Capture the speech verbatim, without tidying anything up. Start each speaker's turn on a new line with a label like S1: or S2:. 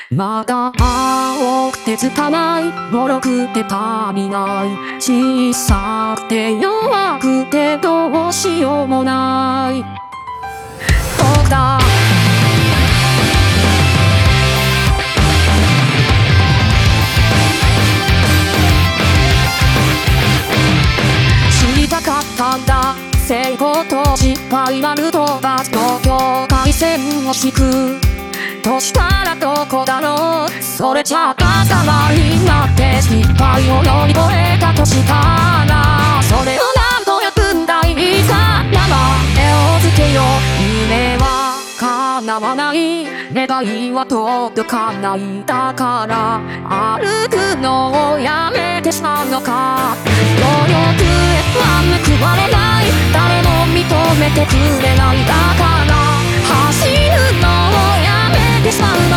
S1: まだ青くて拙い、脆くて足りない、小さくて弱くてどうしようもない。そうだ知りたかったんだ、成功と失敗なるとバスの境界線を敷くとしたらどこだろう。それじゃあ朝まになって失敗を乗り越えたとしたら、それをなんと呼ぶんだい。さ名前を付けよう。夢は叶わない、願いは届かない、だから歩くのをやめてしまうのか。努力は報われない、誰も認めてくれない、だから走るのをやめてしまうの